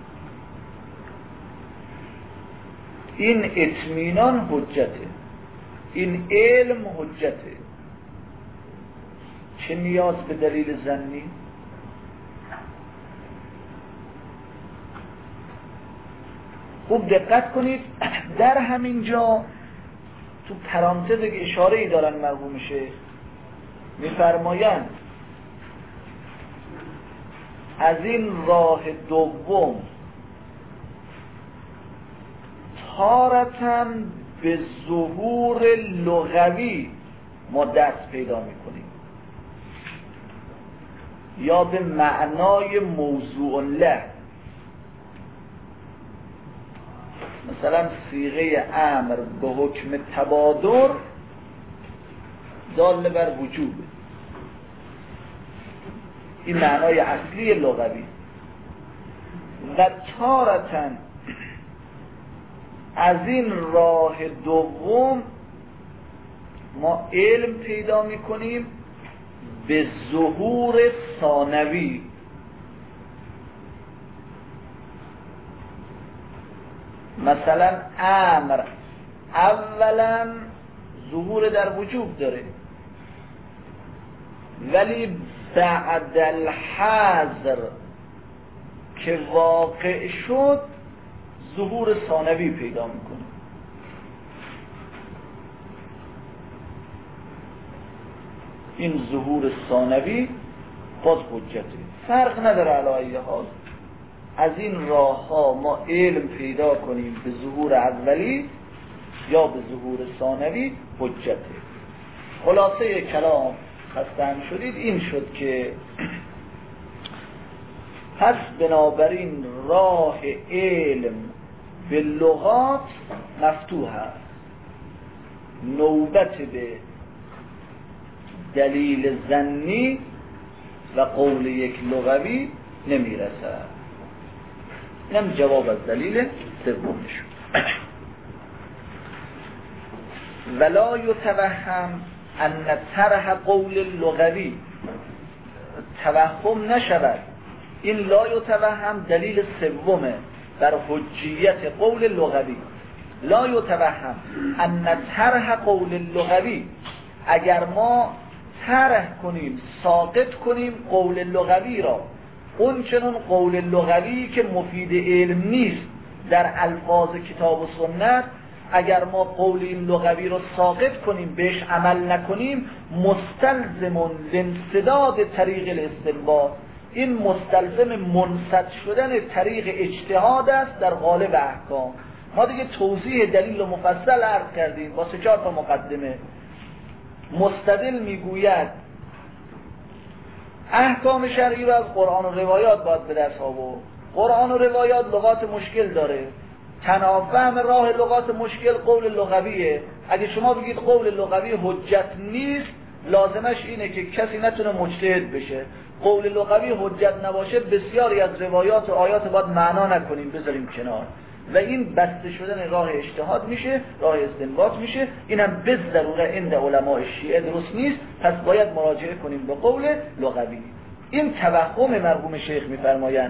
این اطمینان حجته، این علم حجته. چه نیاز به دلیل ظنی؟ خوب دقت کنید، در همین جا تو پرانتز که اشاره ای دارن مرحومشه میفرمایند از این راه دوم تارتاً به ظهور لغوی ما دست پیدا میکنیم یا به معنای موضوع له. مثلا صیغه امر به حکم تبادر دال بر وجوبه، این معنای اصلی لغوی. و تارتاً از این راه دوم ما علم پیدا میکنیم به ظهور ثانوی. مثلا امر اولا ظهور در وجوب داره، ولی بعد الحظر که واقع شد ظهور ثانوی پیدا میکنه. این ظهور ثانوی باز حجته، فرق نداره علی حال. از این راه ها ما علم پیدا کنیم به ظهور اولی یا به ظهور ثانوی حجته. خلاصه کلام خسته‌ام شدید این شد که پس بنابراین راه علم به لغات مفتوح است، نوبت به دلیل ظنی و قول یک لغوی نمیرسد. اینم جواب از دلیل سوم شد. ولا یتوهم ان طرح قول لغوی، توهم نشود این لا یتوهم دلیل سومه بر حجیت قول لغوی. لا یتوهم ان طرح قول لغوی، اگر ما طرح کنیم ساقط کنیم قول لغوی را، اون چنون قول لغوی که مفید علم نیست در الفاظ کتاب و سنت، اگر ما قول این لغوی رو ساقط کنیم بهش عمل نکنیم مستلزم لانسداد طریق الاستنباط، این مستلزم منسد شدن طریق اجتهاد است در غالب احکام. ما دیگه توضیح دلیل و مفصل عرض کردیم با 3-4 تا مقدمه. مستدل میگوید احکام شرعی رو از قرآن و روایات باید به دست آورد. قرآن و روایات لغات مشکل داره، تنها فهم راه لغات مشکل قول لغویه. اگه شما بگید قول لغوی حجت نیست، لازمش اینه که کسی نتونه مجتهد بشه. قول لغوی حجت نباشه، بسیاری از روایات و آیات باید معنا نکنیم بذاریم کنار و این بسته شدن راه اجتهاد میشه، راه استنباط میشه. اینم به ضروره عند علماء شیعه درست نیست، پس باید مراجعه کنیم به قول لغوی. این توهم مرحوم شیخ میفرمایند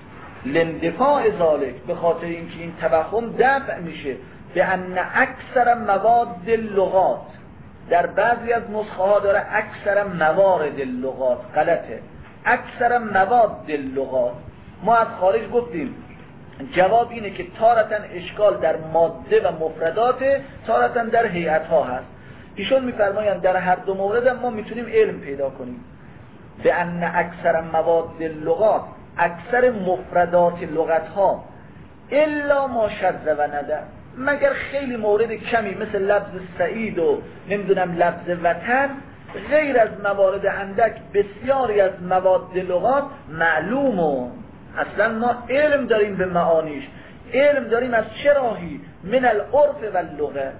لندفاع ذالک، به خاطر اینکه این توهم دفع میشه به ان اکثر مواد اللغات، در بعضی از نسخه ها داره اکثر موارد اللغات، غلطه، اکثر مواد اللغات. ما از خارج گفتیم جواب اینه که تارتاً اشکال در ماده و مفردات، تارتاً در هیئت ها هست. ایشون میفرمایند در هر دو مورد ما میتونیم علم پیدا کنیم به ان اکثر مواد اللغات، اکثر مفردات لغت ها، الا ما شذ و ندر، مگر خیلی مورد کمی مثل لفظ سعید و نمیدونم لفظ وطن، غیر از موارد اندک بسیاری از مواد لغات معلوم و اصلا ما علم داریم به معانیش. علم داریم از چه راهی؟ من العرف و اللغه.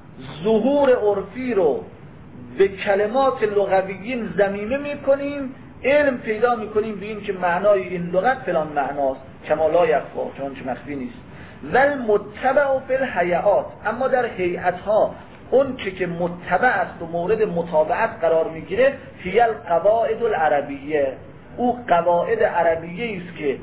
ظهور عرفی رو به کلمات لغویین ضمیمه میکنیم، علم پیدا میکنیم به این که معنای این لغت فلان معناست، کما لا یخفی، چون چه مخفی نیست. ول متبع فی الهیئات، اما در هیئت‌ها اون که متبع است و مورد متابعت قرار میگیره، فی القواعد العربیه، او قواعد عربیه است که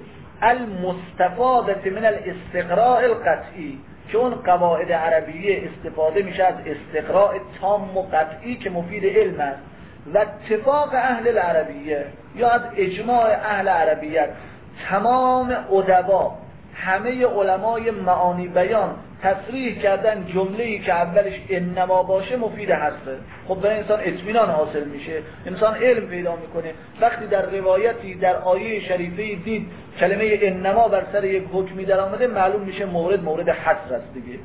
المستفاده من الاستقراء القطعی، که اون قواعد عربیه استفاده میشه از استقراء تام و قطعی که مفید علم است، و اتفاق اهل العربیه یا از اجماع اهل عربیت. تمام ادبا، همه علمای معانی بیان تصریح کردن جمله‌ای که اولش انما باشه مفید هسته. خب برای انسان اطمینان حاصل میشه، انسان علم پیدا میکنه. وقتی در روایتی در آیه شریفه دید کلمه انما بر سر یک حکمی در آمده، معلوم میشه مورد حصر است دیگه.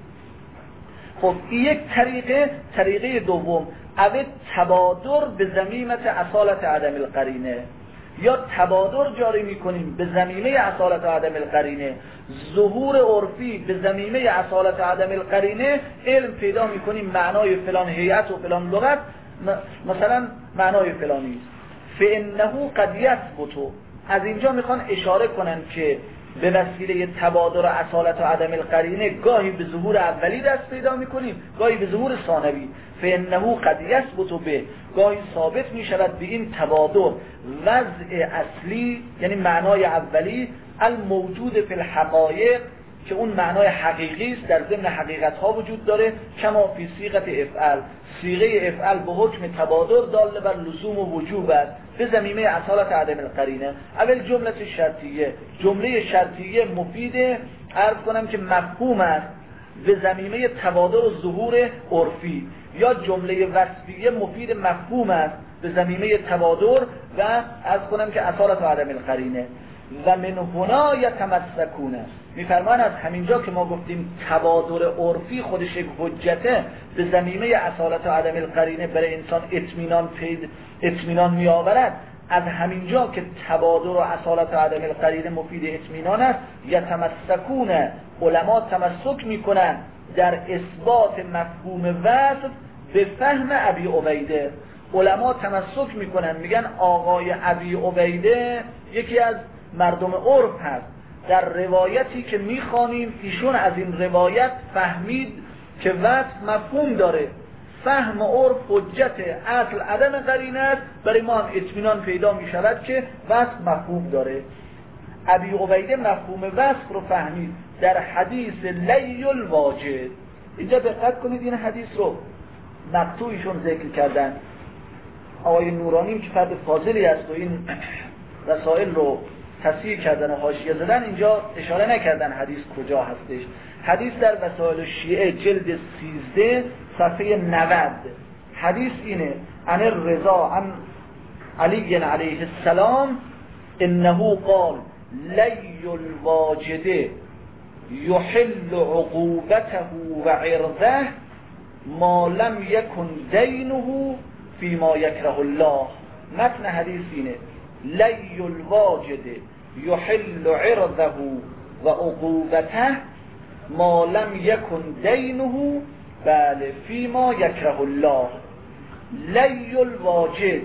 خب این یک طریقه دوم، اوه تبادر به ضمیمت اصالت عدم القرینه، یا تبادر جاری میکنیم به ضمیمه اصالت عدم القرینه، ظهور عرفی به ضمیمه اصالت عدم القرینه، علم پیدا میکنیم معنای فلان هیئت و فلان لغت مثلا معنای فلانی است. فانه قد یثبت، از اینجا میخوان اشاره کنن که به وسیله تبادر اصالت و عدم القرینه گاهی به ظهور اولی دست پیدا میکنیم، گاهی به ظهور ثانوی. فانه قد یثبت به، گاهی ثابت میشود به این تبادر وضع اصلی، یعنی معنای اولی، الموجود فی الحقایق، که اون معنای حقیقی است در ضمن حقیقت ها وجود داره، کما فی صیغه افعل، صیغه افعل به حکم تبادر دال بر لزوم و وجوب است به ضمیمه اصالت عدم القرینه. اول جمله شرطیه، جمله شرطیه مفید عرض کنم که مفهوم است به ضمیمه تبادر و ظهور عرفی، یا جمله وصفیه مفید مفهوم است به ضمیمه تبادر و عرض کنم که اصالت عدم القرینه. و من هنا یتمسکون است، میفرمان از همینجا که ما گفتیم تبادر عرفی خودش یک حجته به ضمیمه اصالت و عدم القرینه برای انسان اطمینان می آورد، از همینجا که تبادر و اصالت و عدم القرینه مفید اطمینان است، یتمسکون، علما تمسک میکنن در اثبات مفهوم وصف به فهم ابی عبیده. علما تمسک میکنن میگن آقای ابی عبیده یکی از مردم عرف هست، در روایتی که میخوانیم ایشون از این روایت فهمید که وصف مفهوم داره، فهم عرف حجت اصل عدم قرینه است، برای ما هم اطمینان پیدا میشود که وصف مفهوم داره. ابی عبیده مفهوم وصف رو فهمید در حدیث لی الواجد. اینجا دقت کنید، این حدیث رو مقطوعیشون ذکر کردن، آقای نورانی که فرد فاضلی است و این رسائل رو تصحیح کردن و حاشیه زدن، اینجا اشاره نکردن حدیث کجا هستش. حدیث در وسائل شیعه جلد 13 صفحه 90. حدیث اینه: عن الرضا عن علی علیه السلام انه قال لی الواجد یحل عقوبته و عرضه ما لم یکن دینه فیما یکره الله. متن حدیث اینه: لی الواجد یحل عرضه و عقوبته ما لم یکن دینه بله فیما یکره الله. لی الواجد،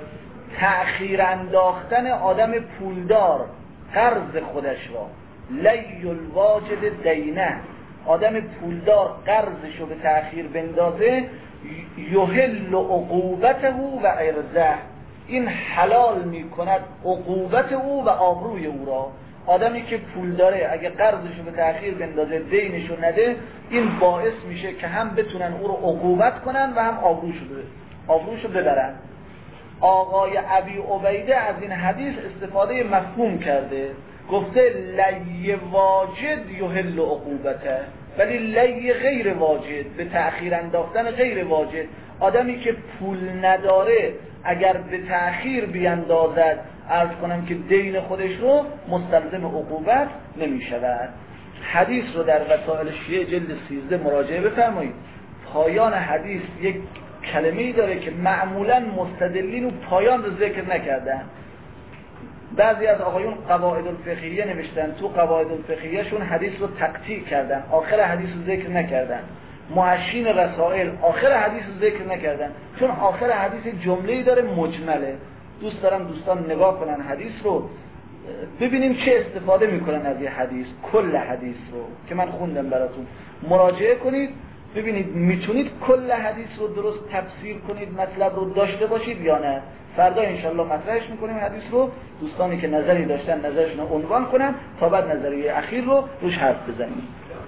تأخیر انداختن آدم پولدار قرض خودش را، لی الواجد دینه، آدم پولدار قرضشو به تأخیر بندازه، یحل عقوبته و عرضه، این حلال می کند عقوبت او و آبروی او را. آدمی که پول داره اگه قرضشو به تأخیر بندازه، دینشو نده، این باعث میشه که هم بتونن او رو عقوبت کنن و هم آبروشو ببرن. آقای ابی عبیده از این حدیث استفاده مفهوم کرده، گفته لی واجد یحل عقوبته، ولی لی غیر واجد، به تأخیر انداختن غیر واجد. آدمی که پول نداره اگر به تأخیر بیندازد، عرض کنم که دین خودش رو مستلزم عقوبت نمی شود. حدیث رو در وسائل شیعه جلد 13 مراجعه بفرمایید. پایان حدیث یک کلمه‌ای داره که معمولاً مستدلین و پایان رو ذکر نکردن. بعضی از آقایون قواعد الفقهیه نوشتن، تو قواعد الفقهیه شون حدیث رو تقطیع کردن، آخر حدیث رو ذکر نکردن. محشین رسائل آخر حدیث رو ذکر نکردن، چون آخر حدیث جمله‌ای داره مجمله. دوست دارم دوستان نگاه کنن حدیث رو، ببینیم چه استفاده میکنن از این حدیث. کل حدیث رو که من خوندم براتون مراجعه کنید، ببینید میتونید کل حدیث رو درست تفسیر کنید، مطلب رو داشته باشید یا نه. فردا انشالله مطرحش میکنیم حدیث رو، دوستانی که نظری داشتن نظرشون رو عنوان کنن تا بعد نظریه اخیر رو روش حرف بزنیم.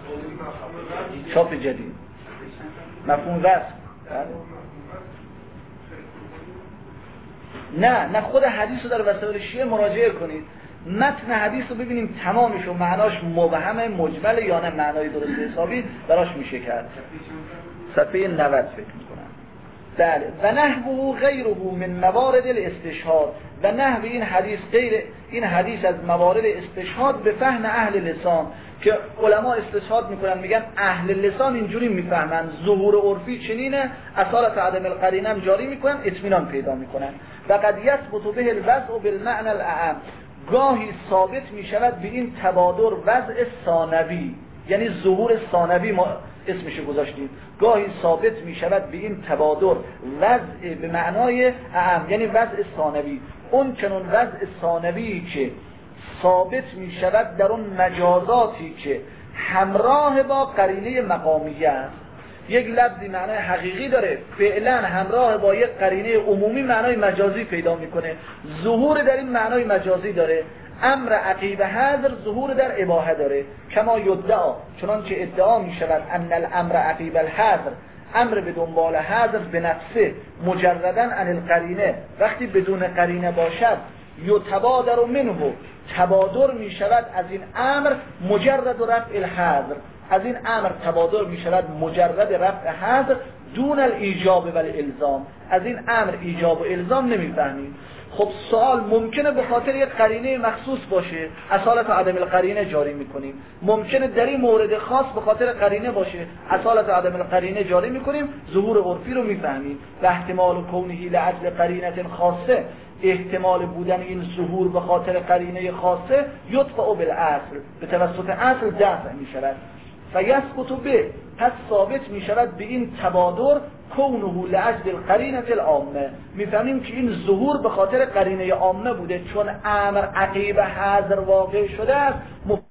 چاپ جدید مفهوم وصف. نه خود حدیث رو در وسائل شیعه مراجعه کنید، متن حدیث رو ببینیم تمامش و معناش مبهم مجمل یا نه معنای درست حسابی براش میشه کرد. صفحه 90 فکر میکنم. بله. و نحوه غیره من موارد الاستشهاد، و نحو این حدیث غیر این حدیث از موارد استشهاد به فهم اهل لسان، که علما استشهاد میکنن میگن اهل لسان اینجوری میفهمن، ظهور عرفی چنینه، اصالت عدم القرینه هم جاری میکنن، اطمینان پیدا میکنن. و قد یثبت به الوضع بالمعنى الاعم، گاهی ثابت میشود به این تبادر وضع ثانوی، یعنی ظهور ثانوی ما اسمشو گذاشتیم، گاهی ثابت میشود به این تبادر وضع به معنای اعم، یعنی وضع ثانوی، اون چنون وضع ثانوی که ثابت میشود در اون مجازاتی که همراه با قرینه مقامیه است. یک لفظی معنای حقیقی داره، فعلا همراه با یک قرینه عمومی معنای مجازی پیدا میکنه، ظهور در این معنای مجازی داره. امر عقیب حذر ظهور در اباحه داره، کما یدعا، چنانچه ادعا می شود ان الامر عقیب الحذر، امر به دنبال حذر به نفسه مجرداً عن القرینه، وقتی بدون قرینه باشد یتبادر منه، تبادر می شود از این امر مجرد رفع الحذر، از این امر تبادر می شود مجرد رفع حذر دون الایجاب و الالزام، از این امر ایجاب و الزام نمیفهمیم. خب سوال، ممکنه به خاطر یک قرینه مخصوص باشه اصالت عدم القرینه جاری میکنیم، ممکنه در این مورد خاص به خاطر قرینه باشه اصالت عدم القرینه جاری میکنیم، ظهور عرفی رو میفهمیم. و احتمال کونه لعجل قرینه خاصه، احتمال بودن این ظهور به خاطر قرینه خاصه یدفع بالاصل، به توسط اصل دفع میشود. و یثبت به، پس ثابت می شود به این تبادر کونه لعجل القرینه العامه، میفهمیم که این ظهور به خاطر قرینه عامه بوده، چون امر عقیب حذر واقع شده است